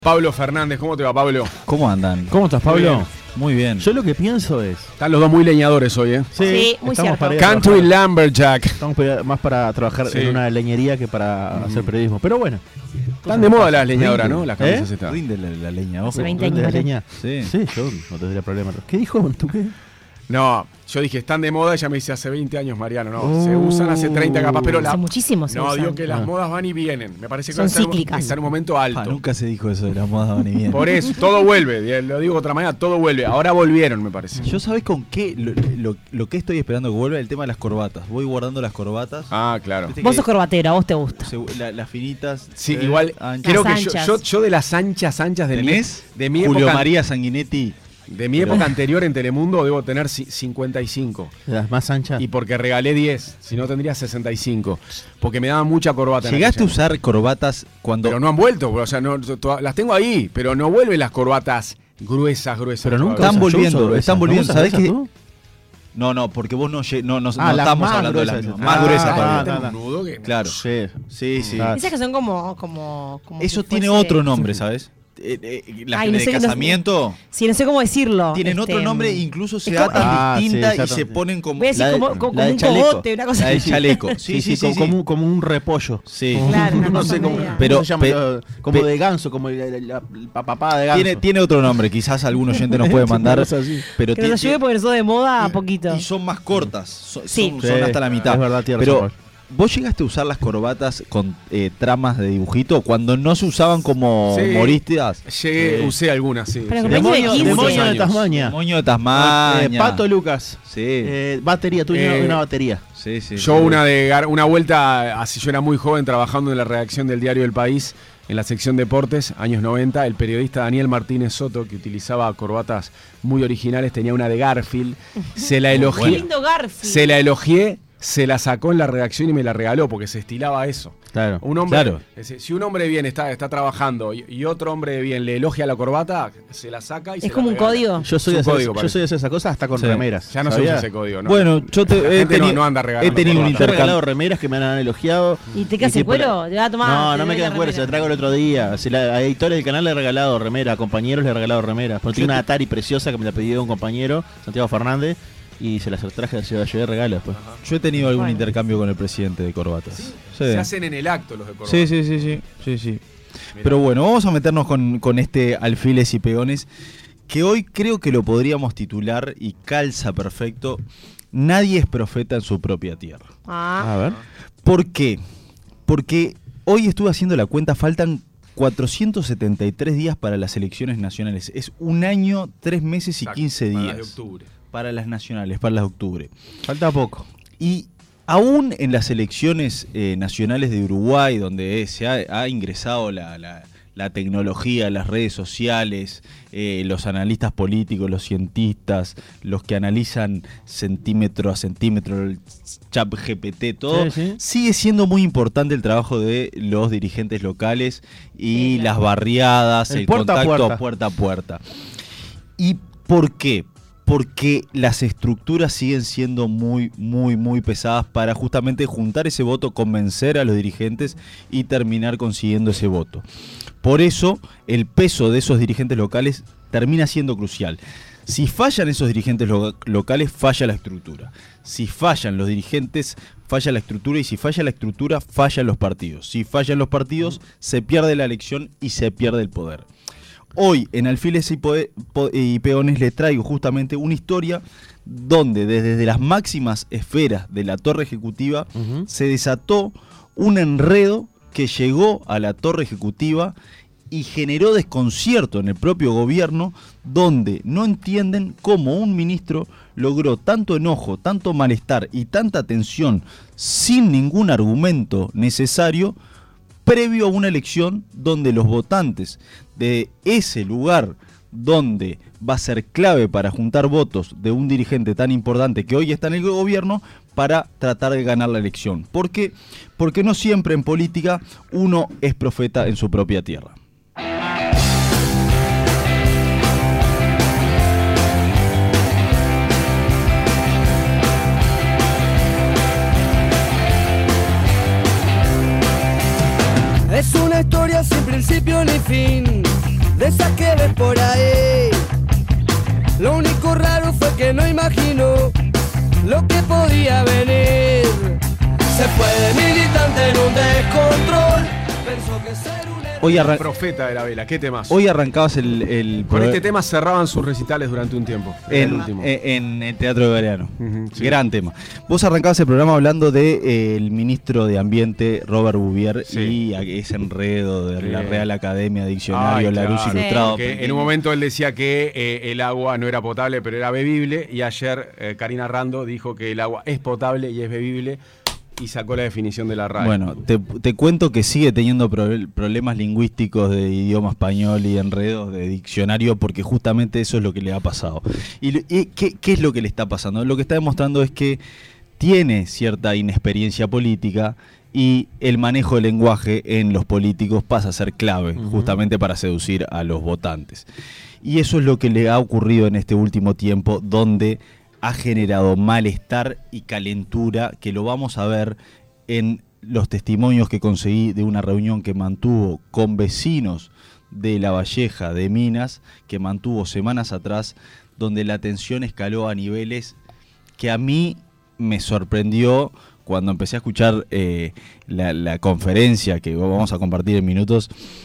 Pablo Fernández, ¿cómo te va, Pablo? ¿Cómo andan? ¿Cómo estás, Pablo? Muy bien. Yo lo que pienso es... Están los dos muy leñadores hoy, ¿eh? Sí, muy estamos cierto. para ir a Country trabajar. Lumberjack. Estamos más para trabajar Sí. en una leñería que para hacer periodismo. Pero bueno. Están de moda las leñadoras, ¿no? Las camisas ¿Eh? estas. Rinde la leña, ojo. Hace 20 ¿Dónde años. la leña? Sí. Sí, yo no tendría problema. ¿Qué dijo? ¿Tú qué? No, yo dije, están de moda, ella me dice hace 20 años, Mariano. No, se usan hace 30 capaz, pero Hace muchísimo se No, usan. digo que las modas van y vienen. Me parece que Son está cíclicas. en un momento alto. Nunca se dijo eso de las modas van y vienen. Por eso, todo vuelve. Lo digo de otra manera, todo vuelve. Ahora volvieron, me parece. Yo sabés con qué, lo que estoy esperando que vuelva, el tema de las corbatas. Voy guardando las corbatas. Ah, claro. Viste Vos que sos corbatero, a vos te gusta. las finitas. Sí, igual, anchas. creo Las que anchas. yo de las anchas de ¿Tenés? de mi Julio época, María Sanguinetti. de mi época anterior en Telemundo debo tener 55. Las más anchas. Y porque regalé 10, si no tendría 65. Porque me daban mucha corbata. en ¿Llegaste a aquella usar corbatas cuando... Pero no han vuelto, o sea, las tengo ahí, pero no vuelven las corbatas gruesas. Pero nunca todavía. Están usas volviendo, gruesas, están ¿no volviendo. usas ¿Sabés gruesas qué? tú? No, porque vos no las estamos más hablando de las gruesas. mismas. Más Ah, gruesas ah, todavía. Tienen ah, un nudo que- Claro. Sí. Sí. Ah, Esas que son como Eso si tiene fuese- otro nombre, ¿sabes? Las Ay, no de sé, no sé. casamiento Sí, no sé cómo decirlo. tienen otro nombre, incluso se es como- atan Ah, sí, distintas se y atan. se ponen como... Voy a decir La de- como la de un chaleco. cogote, una cosa La del así. chaleco. Sí, como un repollo. Sí. Claro, una No cosa sé cómo, media. Pero- ¿cómo se llama? como pe- de ganso, como la papada de ganso. Tiene otro nombre, quizás algún oyente nos puede mandar, Una cosa así. pero Que nos ayude porque nosotros de moda a poquito. y son más cortas, son Sí. son hasta la mitad. Es verdad, tiene Pero razón. ¿vos llegaste a usar las corbatas con tramas de dibujito cuando no se usaban como Sí. humoristas? Llegué, usé algunas, sí. Pero Sí. con Demonio, 15. demonio de años. Tasmania. Moño de Tasmania. Pato Lucas. Sí, Batería, tú una batería. sí. Yo una vuelta, así yo era muy joven trabajando en la redacción del Diario del País, en la sección Deportes, años 90, el periodista Daniel Martínez Soto, que utilizaba corbatas muy originales, tenía una de Garfield, se la Qué elogié, lindo Garfield. se la elogié, se la sacó en la redacción y me la regaló porque se estilaba eso. Claro. Un hombre, Claro. si un hombre de bien está trabajando y otro hombre de bien le elogia la corbata, se la saca y se Es la como un regala. código. Yo soy Es de un hacer, código, yo parece. soy de hacer esa cosa hasta con Sí. remeras. Ya no se ¿sabía? usa ese código, ¿no? Bueno, yo La he gente tenido, no anda regalando he tenido un corbatas. Yo he regalado intercambio. remeras que me han elogiado. ¿Y te quedas en tipo cuero? Te va a tomar. No, te no me doy queda la en cuero, se la remera. traigo el otro día. A editores del canal le he regalado remeras, a compañeros le he regalado remeras. Porque tengo una Atari preciosa que me la pidió un compañero, Santiago Fernández, y se las traje, se las llevé de regalo después. Yo he tenido algún Bueno. intercambio con el presidente de corbatas. Sí. Se hacen en el acto los de corbata. Sí. Pero bueno, vamos a meternos con este alfiles y pegones, que hoy creo que lo podríamos titular y calza perfecto. Nadie es profeta en su propia tierra. Ah, A ver. ¿Por qué? Porque hoy estuve haciendo la cuenta, faltan 473 días para las elecciones nacionales. Es un año, 3 meses y Exacto, 15 para las días. de octubre. Para las nacionales, para las de octubre. Falta poco. Y aún en las elecciones nacionales de Uruguay, donde se ha ingresado la tecnología, las redes sociales, los analistas políticos, los cientistas, los que analizan centímetro a centímetro, el chat GPT, todo, Sí. sigue siendo muy importante el trabajo de los dirigentes locales y Sí, claro. las barriadas, El el puerta a contacto puerta. a puerta a puerta. ¿Y por qué? Porque las estructuras siguen siendo muy pesadas para justamente juntar ese voto, convencer a los dirigentes y terminar consiguiendo ese voto. Por eso el peso de esos dirigentes locales termina siendo crucial. Si fallan esos dirigentes locales, falla la estructura. Si fallan los dirigentes, falla la estructura, y si falla la estructura, fallan los partidos. Si fallan los partidos, se pierde la elección y se pierde el poder. Hoy en Alfiles y Peones le traigo justamente una historia donde desde las máximas esferas de la torre ejecutiva se desató un enredo que llegó a la torre ejecutiva y generó desconcierto en el propio gobierno, donde no entienden cómo un ministro logró tanto enojo, tanto malestar y tanta tensión sin ningún argumento necesario previo a una elección donde los votantes de ese lugar donde va a ser clave para juntar votos de un dirigente tan importante que hoy está en el gobierno para tratar de ganar la elección. ¿Por qué? Porque no siempre en política uno es profeta en su propia tierra. Es una historia sin principio ni fin, esa que ves por ahí. Lo único raro fue que no imaginó lo que podía venir. Se fue de militante en un descontrol. Pensó que ser un Hoy, Profeta de la vela, qué temas. hoy arrancabas el Con este tema cerraban sus recitales durante un tiempo. Era el último. en el Teatro de Galeano. Sí. Gran tema. Vos arrancabas el programa hablando de el ministro de Ambiente, Robert Bouvier, Sí. y ese enredo de la Sí. Real Academia Diccionario, Ay, Larousse claro. Ilustrado. Que en un momento él decía que el agua no era potable, pero era bebible. Y ayer Karina Rando dijo que el agua es potable y es bebible. Y sacó la definición de la RAE. Bueno, te cuento que sigue teniendo problemas lingüísticos de idioma español y enredos de diccionario, porque justamente eso es lo que le ha pasado. ¿Y qué es lo que le está pasando? Lo que está demostrando es que tiene cierta inexperiencia política y el manejo del lenguaje en los políticos pasa a ser clave, justamente para seducir a los votantes. Y eso es lo que le ha ocurrido en este último tiempo, donde ha generado malestar y calentura, que lo vamos a ver en los testimonios que conseguí de una reunión que mantuvo con vecinos de La Valleja, de Minas, que mantuvo semanas atrás, donde la tensión escaló a niveles que a mí me sorprendió cuando empecé a escuchar la conferencia que vamos a compartir en minutos,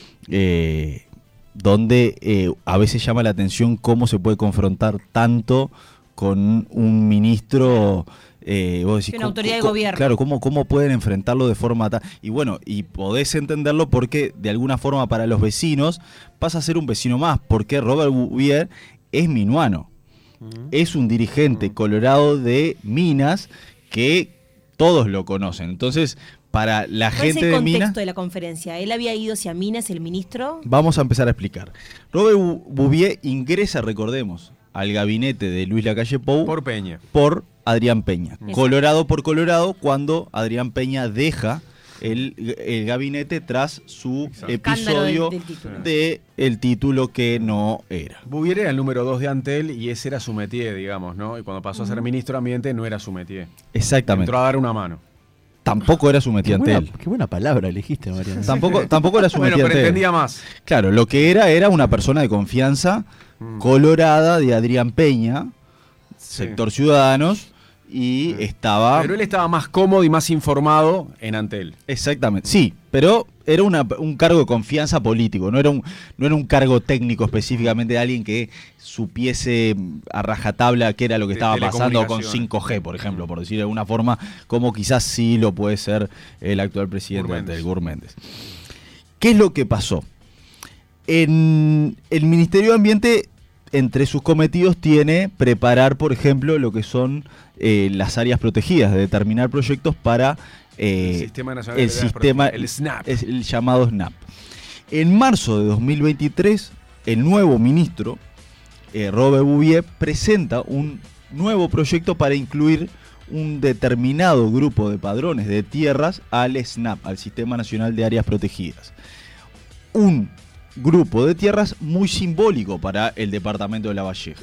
donde a veces llama la atención cómo se puede confrontar tanto con un ministro, vos decís, Una autoridad de gobierno. Claro, ¿cómo pueden enfrentarlo de forma tal? Y bueno, y podés entenderlo porque de alguna forma para los vecinos pasa a ser un vecino más, porque Robert Bouvier es minuano. Es un dirigente colorado de Minas que todos lo conocen. Entonces, para la ¿Cuál es gente el de contexto Minas... de la conferencia? ¿Él había ido hacia Minas, el ministro? Vamos a empezar a explicar. Robert Bouvier ingresa, recordemos, al gabinete de Luis Lacalle Pou Por Peña. por Adrián Peña. Exacto. Colorado por Colorado, cuando Adrián Peña deja el gabinete tras su episodio del título. de el título que no era. Bouvier era el número 2 de Antel y ese era su métier, digamos, ¿no? Y cuando pasó a ser ministro de Ambiente no era su métier. Exactamente. Entró a dar una mano. Tampoco era su métier ante él. Qué buena palabra elegiste, Mariano. Tampoco era su Bueno, métier pero ante él. entendía más. Claro, lo que era una persona de confianza colorada de Adrián Peña, sector Ciudadanos, y estaba... Pero él estaba más cómodo y más informado en Antel. Exactamente, sí, pero era un cargo de confianza político, no era un cargo técnico específicamente de alguien que supiese a rajatabla qué era lo que De estaba pasando con telecomunicaciones. 5G, por ejemplo, por decir de alguna forma, como quizás sí lo puede ser el actual presidente Gurméndez. del Gurméndez. ¿Qué es lo que pasó? En el Ministerio de Ambiente, entre sus cometidos, tiene preparar, por ejemplo, lo que son las áreas protegidas, de determinar proyectos para El Sistema Nacional el de Áreas sistema, Protegidas, el SNAP. es el llamado SNAP. En marzo de 2023, el nuevo ministro, Robert Bouvier, presenta un nuevo proyecto para incluir un determinado grupo de padrones de tierras al SNAP, al Sistema Nacional de Áreas Protegidas. Un grupo de tierras muy simbólico para el departamento de La Valleja.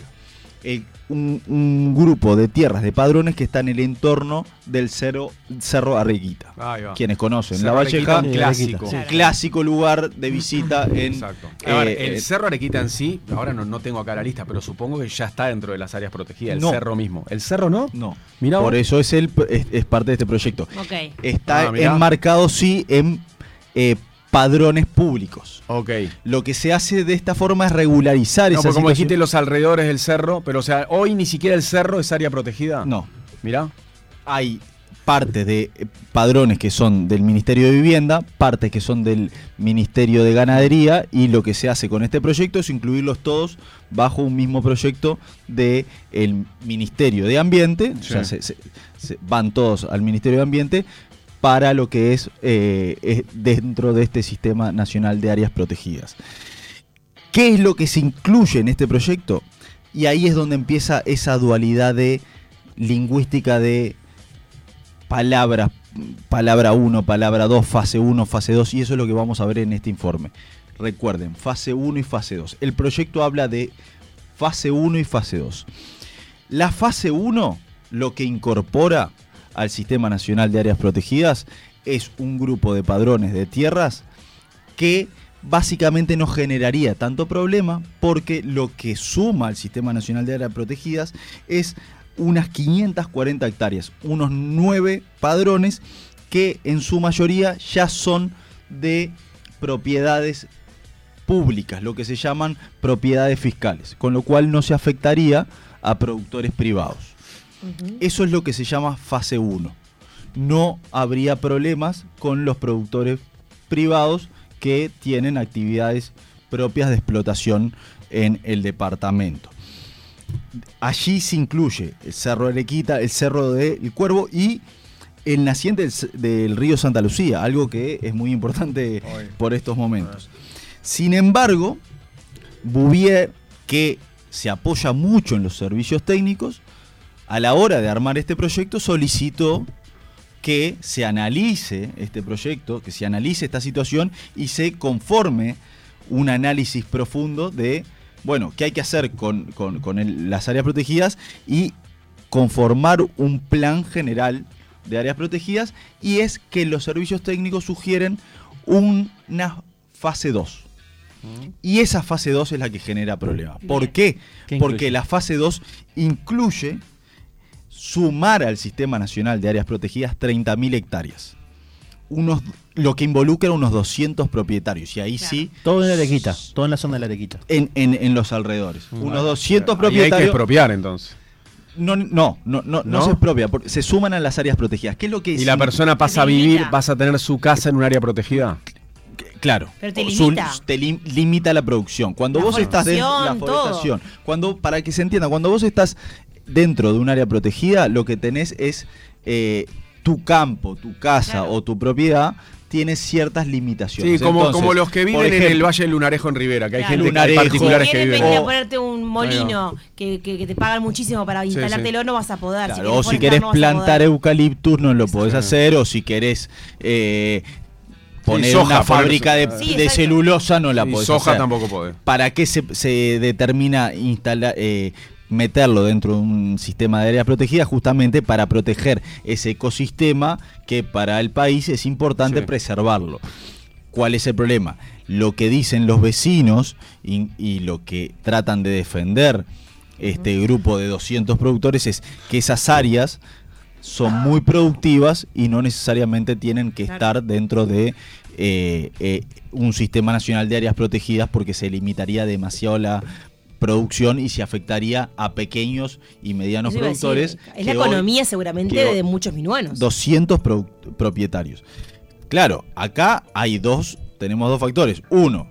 Un grupo de tierras de padrones que está en el entorno del Cerro Arequita. Ahí va. Quienes conocen Cerro La Arequita, Valleja, un clásico. un clásico lugar de visita en... Exacto. A ver, el Cerro Arequita en sí, ahora no tengo acá la lista, pero supongo que ya está dentro de las áreas protegidas, el No. cerro mismo. ¿El cerro no? No, Mirá por vos. eso es parte de este proyecto. Ok. Está mirá. enmarcado, sí, en padrones públicos. Ok. Lo que se hace de esta forma es regularizar No, esa porque como situación. dijiste los alrededores del cerro, pero o sea, hoy ni siquiera el cerro es área protegida. No, Mirá. hay partes de padrones que son del Ministerio de Vivienda, partes que son del Ministerio de Ganadería, y lo que se hace con este proyecto es incluirlos todos bajo un mismo proyecto del Ministerio de Ambiente. Sí. O sea, van todos al Ministerio de Ambiente para lo que es dentro de este Sistema Nacional de Áreas Protegidas. ¿Qué es lo que se incluye en este proyecto? Y ahí es donde empieza esa dualidad de lingüística de palabra 1, palabra 2, fase 1, fase 2, y eso es lo que vamos a ver en este informe. Recuerden, fase 1 y fase 2. El proyecto habla de fase 1 y fase 2. La fase 1 lo que incorpora al Sistema Nacional de Áreas Protegidas es un grupo de padrones de tierras que básicamente no generaría tanto problema porque lo que suma al Sistema Nacional de Áreas Protegidas es unas 540 hectáreas, unos 9 padrones que en su mayoría ya son de propiedades públicas, lo que se llaman propiedades fiscales, con lo cual no se afectaría a productores privados. Eso es lo que se llama fase 1. No habría problemas con los productores privados que tienen actividades propias de explotación en el departamento. Allí se incluye el Cerro de Arequita, el Cerro del Cuervo y el naciente del río Santa Lucía, algo que es muy importante por estos momentos. Sin embargo, Bouvier, que se apoya mucho en los servicios técnicos, a la hora de armar este proyecto solicitó que se analice este proyecto, que se analice esta situación y se conforme un análisis profundo de, bueno, qué hay que hacer con las áreas protegidas y conformar un plan general de áreas protegidas, y es que los servicios técnicos sugieren una fase 2. Y esa fase 2 es la que genera problemas. ¿Por qué? Porque la fase 2 incluye sumar al Sistema Nacional de Áreas Protegidas 30.000 hectáreas. Lo que involucra unos 200 propietarios. Y ahí sí... Todo en la Arequita, todo en la zona de la Arequita. En los alrededores. Unos 200 Ahí propietarios... hay que expropiar entonces. No se expropia, porque se suman a las áreas protegidas. ¿Qué es lo que ¿Y la persona pasa a vivir, vas a tener su casa en un área protegida? Claro, pero te limita. Limita la producción. Cuando vos estás dentro de la forestación, para que se entienda, cuando vos estás dentro de un área protegida, lo que tenés es tu campo, tu casa o tu propiedad tiene ciertas limitaciones. Sí, como los que viven en el Valle del Lunarejo en Rivera, que hay gente particulares que viven. Si quieres ponerte un molino que te pagan muchísimo para instalártelo, no vas a poder. Claro, o si querés plantar eucaliptus no lo podés hacer, o si querés poner soja, una fábrica de celulosa no la podés soja hacer. Tampoco podés. ¿Para qué se determina meterlo dentro de un sistema de áreas protegidas? Justamente para proteger ese ecosistema que para el país es importante preservarlo. ¿Cuál es el problema? Lo que dicen los vecinos y lo que tratan de defender este grupo de 200 productores es que esas áreas son muy productivas y no necesariamente tienen que estar dentro de un sistema nacional de áreas protegidas, porque se limitaría demasiado la producción y se afectaría a pequeños y medianos productores. Es la economía seguramente de muchos minuanos. 200 propietarios. Claro, acá tenemos dos factores. Uno,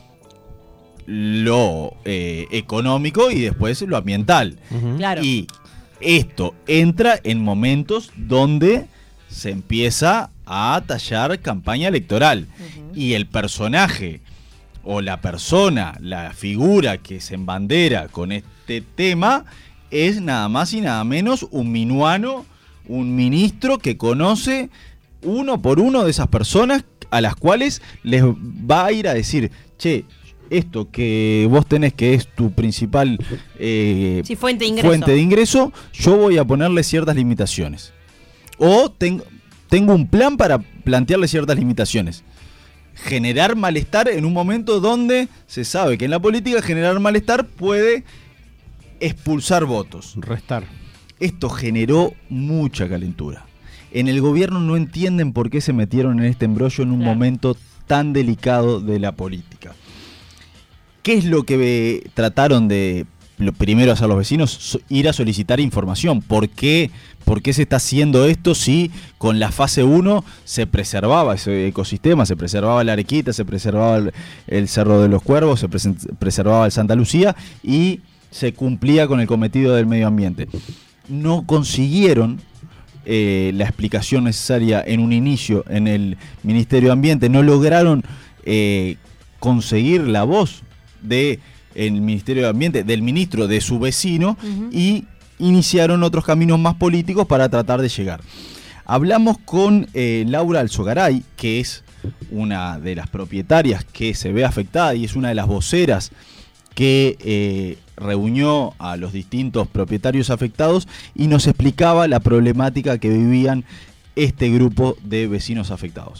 lo económico, y después lo ambiental. Claro. Y esto entra en momentos donde se empieza a tallar campaña electoral. Y el personaje o la persona, la figura que se embandera con este tema es nada más y nada menos un minuano, un ministro que conoce uno por uno de esas personas a las cuales les va a ir a decir: che, esto que vos tenés, que es tu principal fuente de ingreso, yo voy a ponerle ciertas limitaciones. O tengo un plan para plantearle ciertas limitaciones. Generar malestar en un momento donde se sabe que en la política generar malestar puede expulsar votos. Restar. Esto generó mucha calentura. En el gobierno no entienden por qué se metieron en este embrollo en un momento tan delicado de la política. ¿Qué es lo que trataron de primero hacer los vecinos? Ir a solicitar información. ¿Por qué se está haciendo esto si con la fase 1 se preservaba ese ecosistema, se preservaba la Arequita, se preservaba el Cerro de los Cuervos, se preservaba el Santa Lucía y se cumplía con el cometido del medio ambiente? No consiguieron la explicación necesaria en un inicio en el Ministerio de Ambiente, no lograron conseguir la voz del Ministerio de Ambiente, del ministro, de su vecino, y iniciaron otros caminos más políticos para tratar de llegar. Hablamos con Laura Alzogaray, que es una de las propietarias que se ve afectada y es una de las voceras que reunió a los distintos propietarios afectados y nos explicaba la problemática que vivían este grupo de vecinos afectados.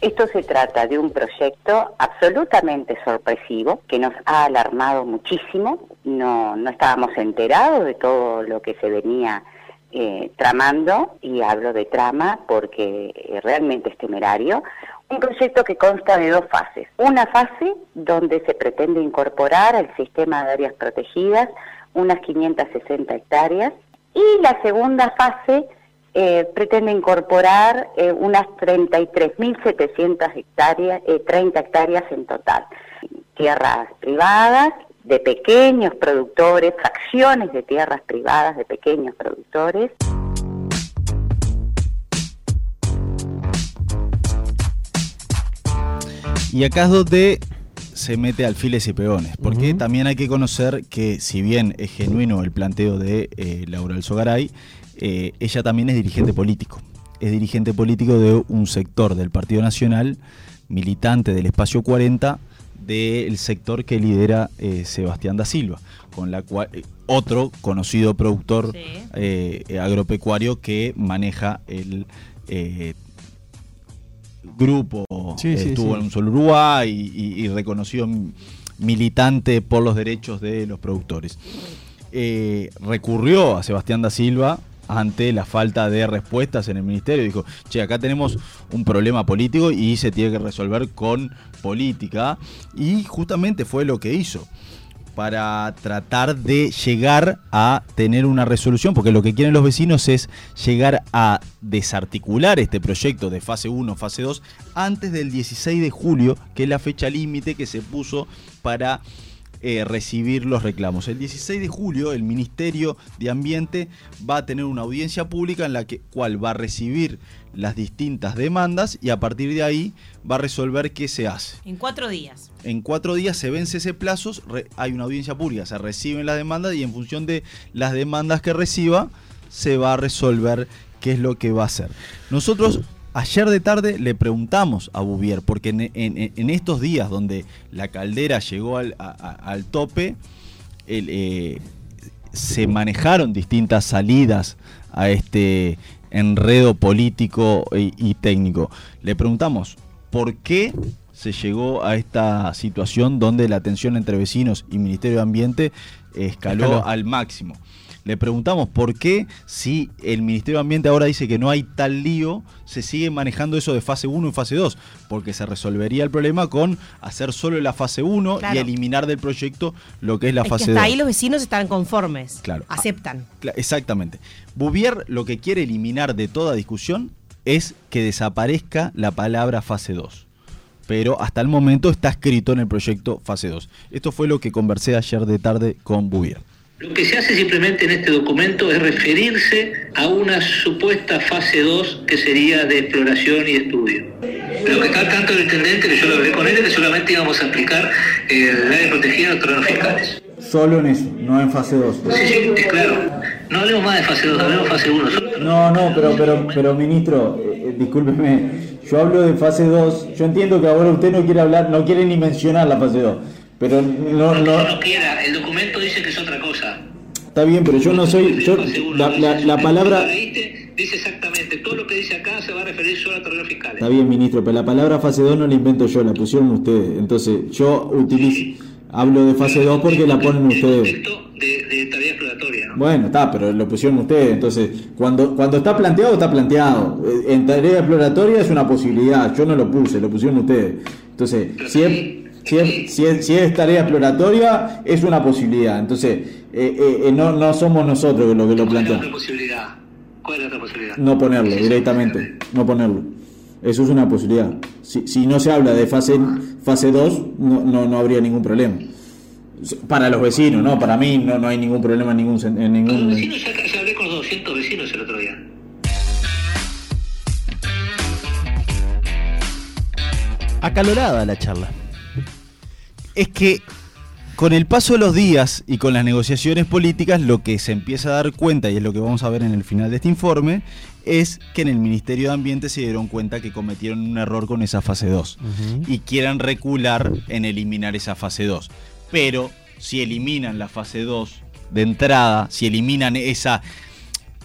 Esto se trata de un proyecto absolutamente sorpresivo que nos ha alarmado muchísimo. No estábamos enterados de todo lo que se venía tramando, y hablo de trama porque realmente es temerario. Un proyecto que consta de 2 fases. Una fase donde se pretende incorporar al sistema de áreas protegidas unas 560 hectáreas, y la segunda fase pretende incorporar unas 33.700 hectáreas, 30 hectáreas en total. Tierras privadas de pequeños productores, fracciones de tierras privadas de pequeños productores. Y acá es donde se mete alfiles y peones, porque también hay que conocer que, si bien es genuino el planteo de Laura Alzogaray, ella también es dirigente político. Es dirigente político de un sector del Partido Nacional, militante del Espacio 40, del sector que lidera Sebastián da Silva, con la cual otro conocido productor agropecuario que maneja el grupo, estuvo en un solo Uruguay y reconocido militante por los derechos de los productores. Recurrió a Sebastián da Silva ante la falta de respuestas en el ministerio. Dijo, che, acá tenemos un problema político y se tiene que resolver con política, y justamente fue lo que hizo para tratar de llegar a tener una resolución, porque lo que quieren los vecinos es llegar a desarticular este proyecto de fase 1, fase 2, antes del 16 de julio, que es la fecha límite que se puso para recibir los reclamos. El 16 de julio el Ministerio de Ambiente va a tener una audiencia pública en la cual va a recibir las distintas demandas, y a partir de ahí va a resolver qué se hace. En 4 días. En 4 días se vence ese plazo, hay una audiencia pública, se reciben las demandas, y en función de las demandas que reciba se va a resolver qué es lo que va a hacer. Nosotros ayer de tarde le preguntamos a Bouvier, porque en estos días donde la caldera llegó al tope, se manejaron distintas salidas a este enredo político y técnico. Le preguntamos por qué se llegó a esta situación donde la tensión entre vecinos y Ministerio de Ambiente escaló al máximo. Le preguntamos por qué, si el Ministerio de Ambiente ahora dice que no hay tal lío, se sigue manejando eso de fase 1 y fase 2, porque se resolvería el problema con hacer solo la fase 1 y eliminar del proyecto lo que es la fase 2. Hasta ahí los vecinos están conformes, aceptan. Exactamente. Bouvier lo que quiere eliminar de toda discusión es que desaparezca la palabra fase 2. Pero hasta el momento está escrito en el proyecto fase 2. Esto fue lo que conversé ayer de tarde con Bouvier. Lo que se hace simplemente en este documento es referirse a una supuesta fase 2 que sería de exploración y estudio. Lo que está al tanto del intendente, que yo lo hablé con él, es que solamente íbamos a aplicar el área protegida en los terrenos fiscales. Solo en eso, no en fase 2. Sí, es claro. No hablemos más de fase 2, hablemos de fase 1. No, ministro, discúlpeme, yo hablo de fase 2. Yo entiendo que ahora usted no quiere hablar, no quiere ni mencionar la fase 2. Pero no quiera, el documento dice que es otra cosa. Está bien, pero yo no soy. La palabra. Dice exactamente, todo lo que dice acá se va a referir solo a terrenos fiscales. Está bien, ministro, pero la palabra fase 2 no la invento yo, la pusieron ustedes. Entonces, yo hablo de fase 2 porque la ponen ustedes. De tarea exploratoria, ¿no? Bueno, está, pero lo pusieron ustedes. Entonces, cuando está planteado, está planteado. En tarea exploratoria es una posibilidad. Yo no lo puse, lo pusieron ustedes. Entonces, si es tarea exploratoria, es una posibilidad. Entonces, no somos nosotros los que lo planteamos. ¿Cuál es la otra posibilidad? No ponerlo directamente, no ponerlo. Eso es una posibilidad. Si no se habla de fase 2, no habría ningún problema. Para los vecinos, ¿no? Para mí no hay ningún problema en ningún... Los vecinos, ya hablé con los 200 vecinos el otro día. Acalorada la charla. Es que con el paso de los días y con las negociaciones políticas, lo que se empieza a dar cuenta, y es lo que vamos a ver en el final de este informe, es que en el Ministerio de Ambiente se dieron cuenta que cometieron un error con esa fase 2 y quieran recular en eliminar esa fase 2. Pero si eliminan la fase 2 de entrada, si eliminan esa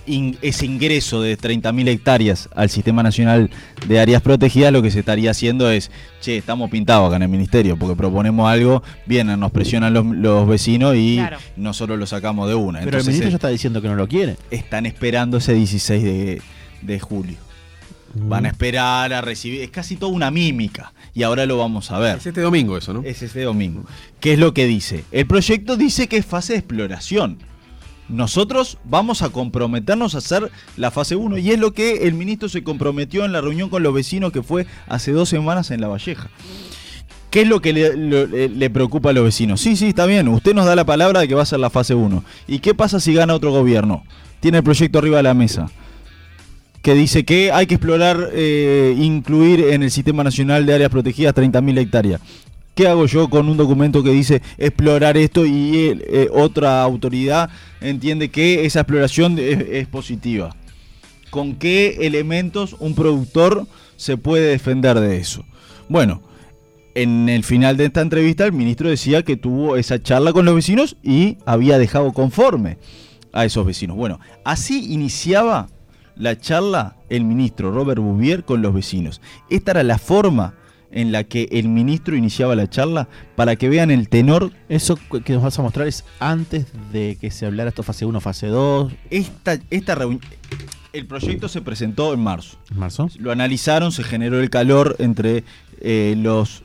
ese ingreso de 30.000 hectáreas al Sistema Nacional de Áreas Protegidas, lo que se estaría haciendo es, estamos pintados acá en el Ministerio, porque proponemos algo, vienen, nos presionan los vecinos y nosotros lo sacamos de una. Pero entonces, el ministro ya está diciendo que no lo quiere. Están esperando ese 16 de julio. Van a esperar a recibir, es casi toda una mímica, y ahora lo vamos a ver. Es este domingo eso, ¿no? Es este domingo. ¿Qué es lo que dice? El proyecto dice que es fase de exploración. Nosotros vamos a comprometernos a hacer la fase 1, y es lo que el ministro se comprometió en la reunión con los vecinos que fue hace 2 semanas en La Valleja. ¿Qué es lo que le preocupa a los vecinos? Sí, está bien, usted nos da la palabra de que va a ser la fase 1. ¿Y qué pasa si gana otro gobierno? Tiene el proyecto arriba de la mesa, que dice que hay que explorar, incluir en el Sistema Nacional de Áreas Protegidas 30.000 hectáreas. ¿Qué hago yo con un documento que dice explorar esto y otra autoridad entiende que esa exploración es positiva? ¿Con qué elementos un productor se puede defender de eso? Bueno, en el final de esta entrevista el ministro decía que tuvo esa charla con los vecinos y había dejado conforme a esos vecinos. Bueno, así iniciaba la charla el ministro Robert Bouvier con los vecinos. Esta era la forma en la que el ministro iniciaba la charla, para que vean el tenor. Eso que nos vas a mostrar es antes de que se hablara esto fase 1, fase 2. Esta reunión, el proyecto se presentó en marzo. ¿En marzo? Lo analizaron, se generó el calor entre los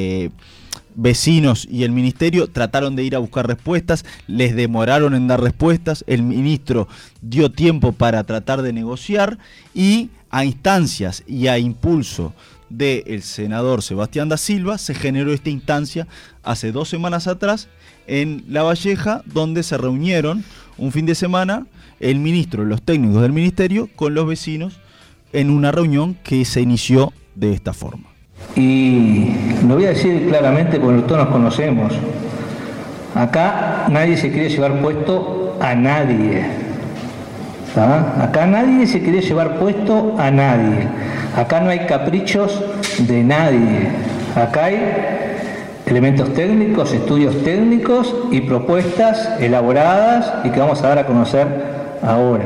vecinos y el ministerio, trataron de ir a buscar respuestas, les demoraron en dar respuestas, el ministro dio tiempo para tratar de negociar, y a instancias y a impulso del senador Sebastián da Silva se generó esta instancia hace 2 semanas atrás en La Valleja, donde se reunieron un fin de semana el ministro, los técnicos del ministerio con los vecinos en una reunión que se inició de esta forma. Y lo voy a decir claramente porque todos nos conocemos. Acá nadie se quiere llevar puesto a nadie. ¿Tá? Acá nadie se quiere llevar puesto a nadie. Acá no hay caprichos de nadie. Acá hay elementos técnicos, estudios técnicos y propuestas elaboradas y que vamos a dar a conocer ahora.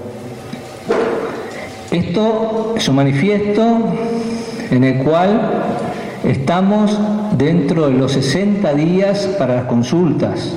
Esto es un manifiesto en el cual estamos dentro de los 60 días para las consultas.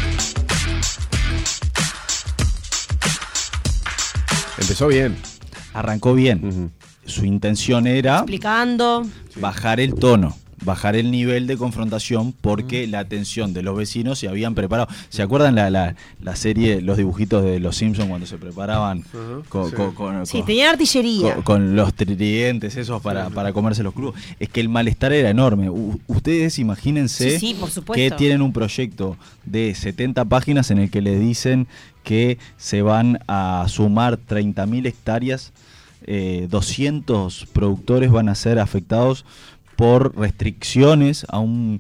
Empezó bien. Arrancó bien. Su intención era explicando, bajar el tono, bajar el nivel de confrontación, porque la atención de los vecinos se habían preparado. ¿Se acuerdan la serie, los dibujitos de Los Simpsons cuando se preparaban tenían artillería con los tridentes esos para comerse los crudos? Es que el malestar era enorme. Ustedes imagínense por supuesto, que tienen un proyecto de 70 páginas en el que le dicen que se van a sumar 30.000 hectáreas, 200 productores van a ser afectados por restricciones a un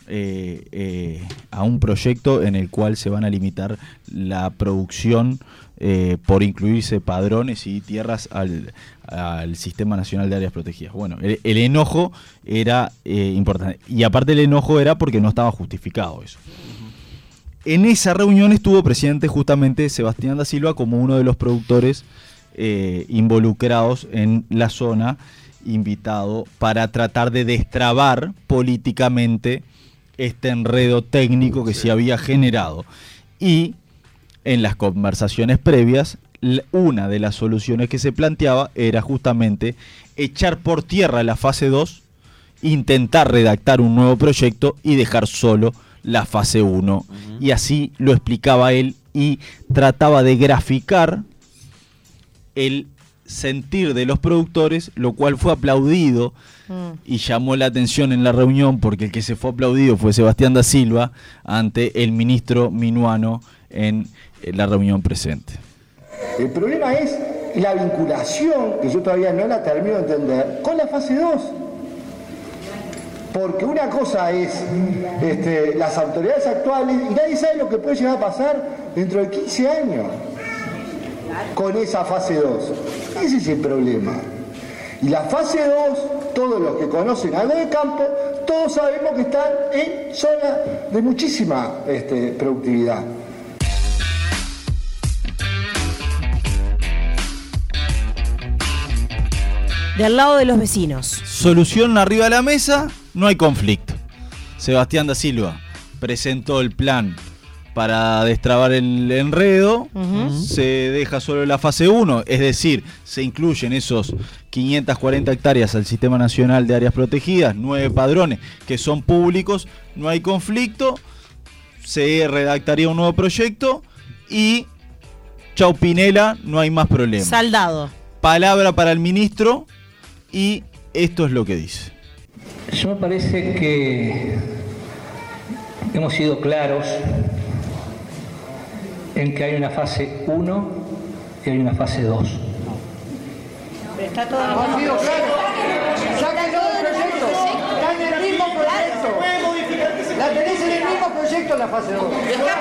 proyecto en el cual se van a limitar la producción por incluirse padrones y tierras al Sistema Nacional de Áreas Protegidas. Bueno, el enojo era importante, y aparte el enojo era porque no estaba justificado eso. En esa reunión estuvo presente justamente Sebastián da Silva como uno de los productores involucrados en la zona, invitado para tratar de destrabar políticamente este enredo técnico que se había generado. Y en las conversaciones previas, una de las soluciones que se planteaba era justamente echar por tierra la fase 2, intentar redactar un nuevo proyecto y dejar solo la fase 1. Y así lo explicaba él, y trataba de graficar el sentir de los productores, lo cual fue aplaudido y llamó la atención en la reunión, porque el que se fue aplaudido fue Sebastián da Silva ante el ministro Minuano en la reunión presente. El problema es la vinculación, que yo todavía no la termino de entender, con la fase 2. Porque una cosa es las autoridades actuales, y nadie sabe lo que puede llegar a pasar dentro de 15 años con esa fase 2. Ese es el problema. Y la fase 2, todos los que conocen algo de campo, todos sabemos que están en zonas de muchísima productividad. Del lado de los vecinos. Solución arriba de la mesa, no hay conflicto. Sebastián da Silva presentó el plan para destrabar el enredo, se deja solo la fase 1, es decir, se incluyen esos 540 hectáreas al Sistema Nacional de Áreas Protegidas, 9 padrones que son públicos, no hay conflicto, se redactaría un nuevo proyecto y chau Pinela, no hay más problema. Saldado. Palabra para el ministro y esto es lo que dice. Yo me parece que hemos sido claros en que hay una fase 1 y hay una fase 2. Está todo sido claro. Saquen todo el proyecto. Está en el mismo proyecto. La tenés en el mismo proyecto la fase 2.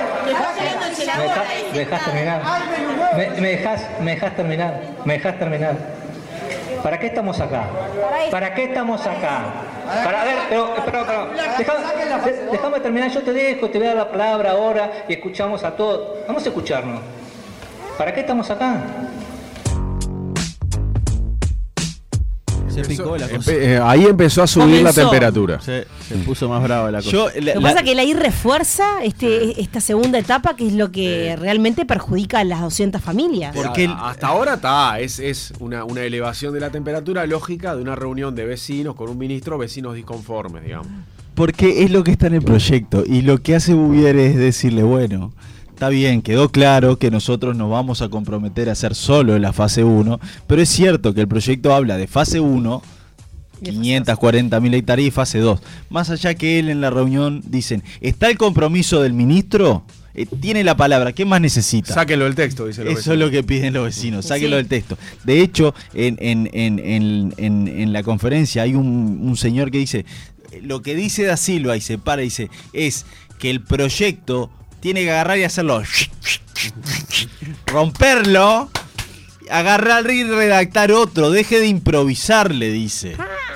¿Me dejás terminar? ¿Me dejás terminar? ¿Para qué estamos acá? ¿Para qué estamos acá? A ver, pero déjame terminar, yo te dejo, te voy a dar la palabra ahora y escuchamos a todos. Vamos a escucharnos. ¿Para qué estamos acá? Se picó la cosa. Ahí empezó a subir la temperatura. Se puso más brava la cosa. Lo que pasa es que él ahí refuerza esta segunda etapa, que es lo que realmente perjudica a las 200 familias. Porque hasta ahora es una elevación de la temperatura lógica de una reunión de vecinos con un ministro, vecinos disconformes, digamos. Porque es lo que está en el proyecto y lo que hace Bouvier es decirle, bueno, está bien, quedó claro que nosotros nos vamos a comprometer a hacer solo la fase 1, pero es cierto que el proyecto habla de fase 1, 540.000 hectáreas y fase 2. Más allá que él en la reunión dicen, ¿está el compromiso del ministro? Tiene la palabra, ¿qué más necesita? Sáquenlo del texto, dice los vecinos. Eso es lo que piden los vecinos, sáquenlo del texto. De hecho, en la conferencia hay un señor que dice, lo que dice Da Silva y se para y dice, es que el proyecto tiene que agarrar y hacerlo, romperlo, agarrar y redactar otro, deje de improvisar, le dice.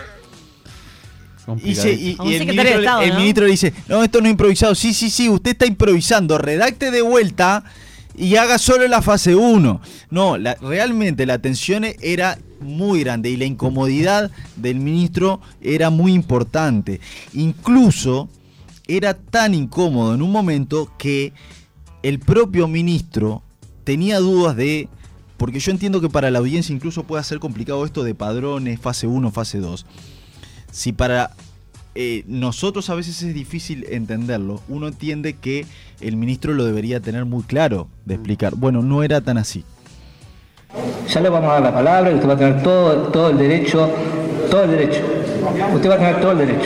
Y el ministro le dice, no, esto no es improvisado. Sí, usted está improvisando, redacte de vuelta y haga solo la fase 1. No, realmente la tensión era muy grande y la incomodidad del ministro era muy importante. Incluso era tan incómodo en un momento que el propio ministro tenía dudas porque yo entiendo que para la audiencia incluso puede ser complicado esto de padrones, fase 1, fase 2. Si para nosotros a veces es difícil entenderlo, uno entiende que el ministro lo debería tener muy claro de explicar. Bueno, no era tan así. Ya le vamos a dar la palabra y usted va a tener todo el derecho. Usted va a tener todo el derecho.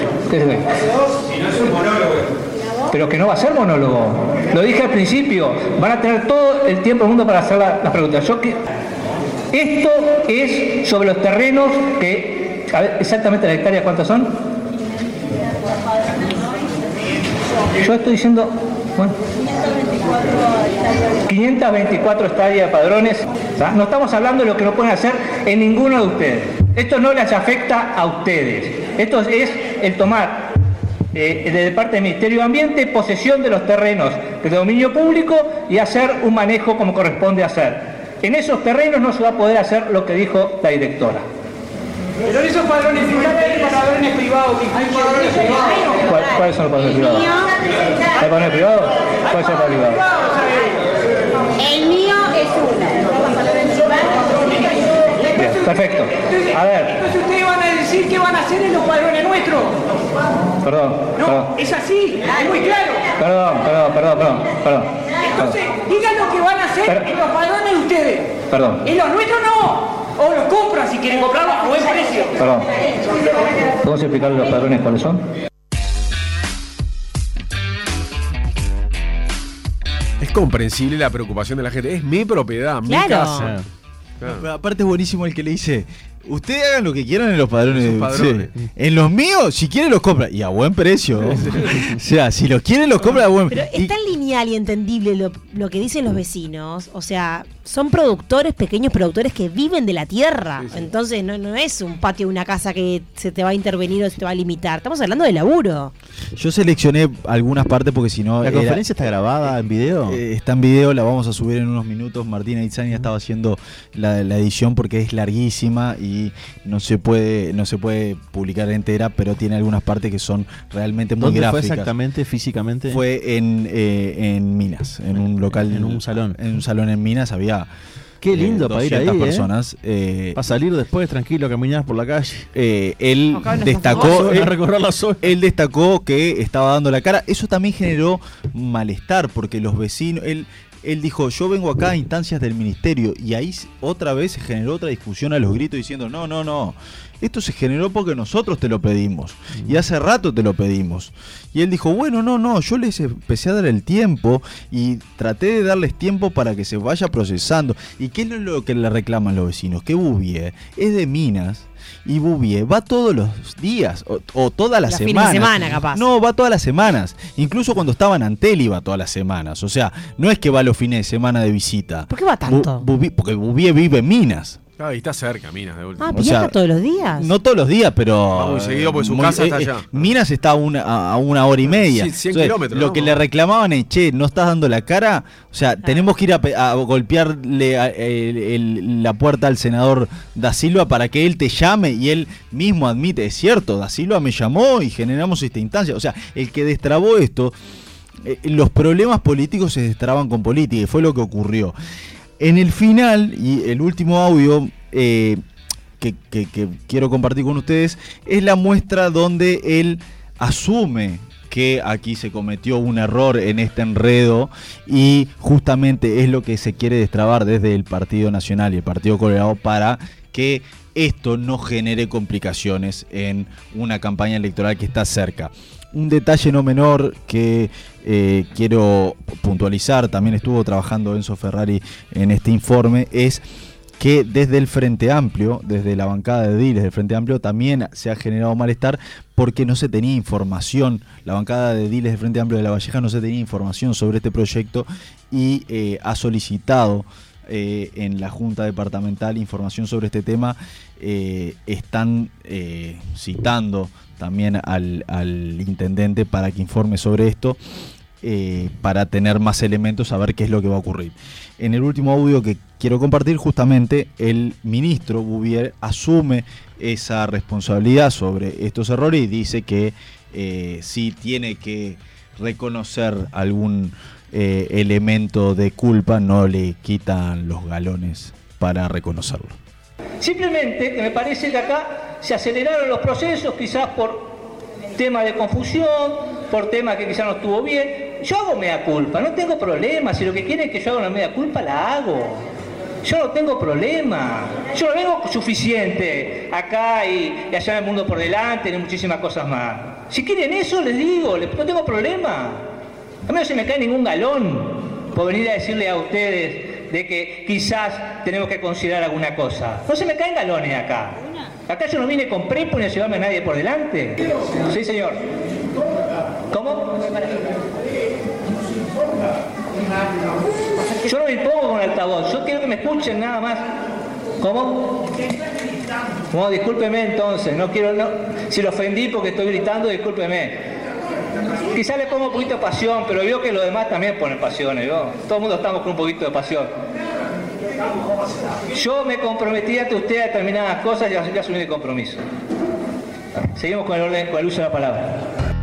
Pero que no va a ser monólogo. Lo dije al principio, van a tener todo el tiempo del mundo para hacer las preguntas. Esto es sobre los terrenos que, a ver, exactamente las hectáreas, ¿cuántas son? Yo estoy diciendo, bueno, 524 hectáreas de padrones. No estamos hablando de lo que no pueden hacer en ninguno de ustedes. Esto no les afecta a ustedes. Esto es el tomar de parte del Ministerio de Ambiente posesión de los terrenos de dominio público y hacer un manejo como corresponde hacer. En esos terrenos no se va a poder hacer lo que dijo la directora. Pero esos padrones privados, hay padrones privados. ¿Cuáles son los padrones privados? ¿Hay padrones privados? ¿Cuáles son los padrones privados? El mío es uno. Bien, perfecto. A ver. Entonces ustedes van a decir qué van a hacer en los padrones nuestros. Perdón. Es así, es muy claro. Perdón. Entonces, digan lo que van a hacer en los padrones de ustedes. Perdón. En los nuestros no. O los compran si quieren comprarlos a buen precio. Perdón. ¿Podemos explicarle los padrones cuáles son? Es comprensible la preocupación de la gente. Es mi propiedad, mi casa. Claro. Pero aparte es buenísimo el que le dice, ustedes hagan lo que quieran en los padrones. Sí. En los míos, si quieren los compran. Y a buen precio. O sea, si los quieren los compran a buen precio. Pero es tan lineal y entendible lo que dicen los vecinos. O sea, son productores, pequeños productores que viven de la tierra. Sí. Entonces no es un patio de una casa que se te va a intervenir o se te va a limitar. Estamos hablando de laburo. Yo seleccioné algunas partes porque si no... ¿La conferencia está grabada en video? Está en video, la vamos a subir en unos minutos. Martina Itzani estaba haciendo la edición porque es larguísima y y no se puede publicar entera, pero tiene algunas partes que son realmente muy gráficas. ¿Dónde fue exactamente, físicamente? Fue en Minas, en un local, en un salón. En un salón en Minas había. Qué lindo para ir ahí, personas. Para salir después tranquilo, caminar por la calle. Él destacó que estaba dando la cara. Eso también generó malestar porque los vecinos. Él dijo, yo vengo acá a instancias del ministerio, y ahí otra vez se generó otra discusión a los gritos diciendo, no, esto se generó porque nosotros te lo pedimos, y hace rato te lo pedimos. Y él dijo, bueno, no, yo les empecé a dar el tiempo y traté de darles tiempo para que se vaya procesando. ¿Y qué es lo que le reclaman los vecinos? Que Bouvier es de Minas, y Bouvier va todos los días o todas las semanas. Fin de semana, capaz. No, va todas las semanas. Incluso cuando estaba en Antel iba todas las semanas. O sea, no es que va los fines de semana de visita. ¿Por qué va tanto? Porque Bouvier vive en Minas. Claro, y está cerca, Minas, de último. ¿Viaja todos los días? No todos los días, pero... Va muy seguido porque su casa está allá. Minas está a una hora y media. Sí, 100 kilómetros. Lo que le reclamaban es, che, ¿no estás dando la cara? O sea, tenemos que ir a golpearle la puerta al senador Da Silva para que él te llame, y él mismo admite, es cierto, Da Silva me llamó y generamos esta instancia. O sea, el que destrabó esto, los problemas políticos se destraban con política, y fue lo que ocurrió. En el final, y el último audio que quiero compartir con ustedes, es la muestra donde él asume que aquí se cometió un error en este enredo, y justamente es lo que se quiere destrabar desde el Partido Nacional y el Partido Colorado para que esto no genere complicaciones en una campaña electoral que está cerca. Un detalle no menor que quiero puntualizar, también estuvo trabajando Enzo Ferrari en este informe, es que desde el Frente Amplio, desde la bancada de ediles del Frente Amplio, también se ha generado malestar porque no se tenía información. La bancada de ediles del Frente Amplio de La Valleja no se tenía información sobre este proyecto, y ha solicitado en la Junta Departamental información sobre este tema. Están citando también al intendente para que informe sobre esto, para tener más elementos, a ver qué es lo que va a ocurrir. En el último audio que quiero compartir, justamente el ministro Bouvier asume esa responsabilidad sobre estos errores y dice que sí tiene que reconocer algún elemento de culpa, no le quitan los galones para reconocerlo. Simplemente que me parece que acá se aceleraron los procesos, quizás por tema de confusión, por tema que quizás no estuvo bien. Yo hago mea culpa, no tengo problema. Si lo que quieren es que yo haga una mea culpa, la hago. Yo no tengo problema. Yo no vengo suficiente acá y allá en el mundo por delante, ni muchísimas cosas más. Si quieren eso, les digo, no tengo problema. A mí no se me cae ningún galón por venir a decirle a ustedes de que quizás tenemos que considerar alguna cosa. No se me caen galones acá. Acá yo no vine con prepo ni a llevarme a nadie por delante. Sí, señor. ¿Cómo? Yo no me impongo con altavoz, yo quiero que me escuchen nada más. ¿Cómo? No, discúlpeme entonces, no quiero, no. Si lo ofendí porque estoy gritando, discúlpeme. Quizá le pongo un poquito de pasión, pero veo que los demás también ponen pasiones, ¿no? Todo el mundo estamos con un poquito de pasión. Yo me comprometí ante usted a determinadas cosas y ya asumí el compromiso. Seguimos con el orden, con el uso de la palabra.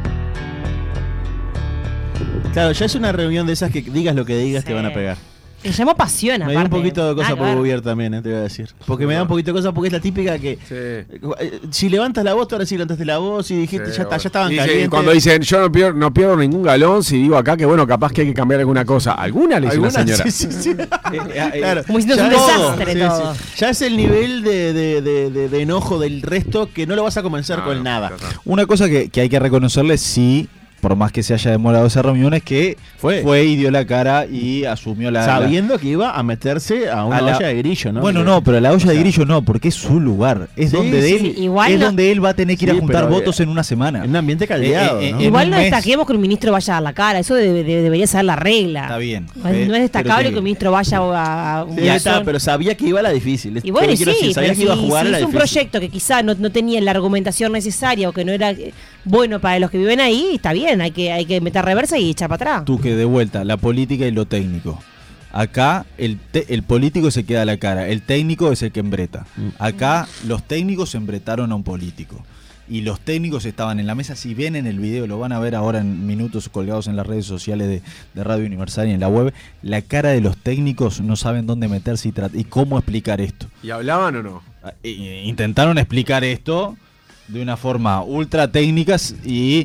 Claro, ya es una reunión de esas que digas lo que digas, sí, te van a pegar. Me llamó pasión, Me dio un poquito de cosa por Bouvier también, te voy a decir. Porque me da un poquito de cosa porque es la típica que... Sí. Si levantas la voz, tú ahora sí levantaste la voz y dijiste, ya estaban calientes. Cuando dicen, yo no pierdo ningún galón, si digo acá que bueno, capaz que hay que cambiar alguna cosa. ¿Alguna le dice la señora? Sí. Claro, como si no es un desastre todo. Sí. Ya es el nivel de enojo del resto que no lo vas a convencer con nada. Una cosa que hay que reconocerle, sí, por más que se haya demorado esa reunión, es que fue y dio la cara y asumió sabiendo que iba a meterse a una olla de grillo, ¿no? Bueno, no, pero la olla de grillo no, porque es su lugar. Es donde él va a tener que ir a juntar votos en una semana. En un ambiente caldeado, ¿no? Igual no destaquemos que un ministro vaya a dar la cara, eso debería ser la regla. Está bien. No es destacable que un ministro vaya a un pero sabía que iba a la difícil. Y bueno, sabía que iba a jugar a la difícil. Si es un proyecto que quizá no tenía la argumentación necesaria o que no era bueno para los que viven ahí, está bien, hay que meter reversa y echar para atrás. Tú que de vuelta, la política y lo técnico. Acá el político se queda a la cara, el técnico es el que embreta. Acá los técnicos embretaron a un político. Y los técnicos estaban en la mesa. Si ven en el video, lo van a ver ahora en minutos colgados en las redes sociales de Radio Universal y en la web. La cara de los técnicos, no saben dónde meterse y cómo explicar esto. ¿Y hablaban o no? Intentaron explicar esto de una forma ultra técnica y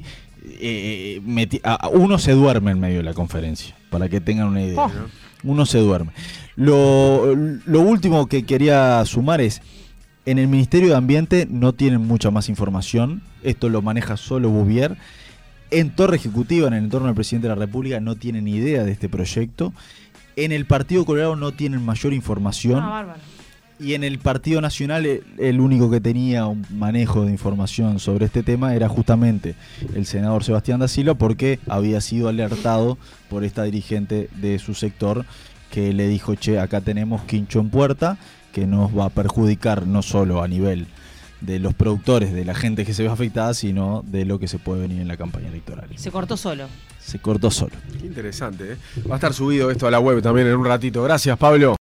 uno se duerme en medio de la conferencia, para que tengan una idea. Uno se duerme. Lo último que quería sumar es: en el Ministerio de Ambiente no tienen mucha más información. Esto lo maneja solo Bouvier. En Torre Ejecutiva, en el entorno del Presidente de la República, no tienen ni idea de este proyecto. En el Partido Colorado no tienen mayor información. Bárbaro. Y en el Partido Nacional, el único que tenía un manejo de información sobre este tema era justamente el senador Sebastián da Silva, porque había sido alertado por esta dirigente de su sector que le dijo: che, acá tenemos quincho en puerta, que nos va a perjudicar no solo a nivel de los productores, de la gente que se ve afectada, sino de lo que se puede venir en la campaña electoral. Se cortó solo. Se cortó solo. Qué interesante, ¿eh? Va a estar subido esto a la web también en un ratito. Gracias, Pablo.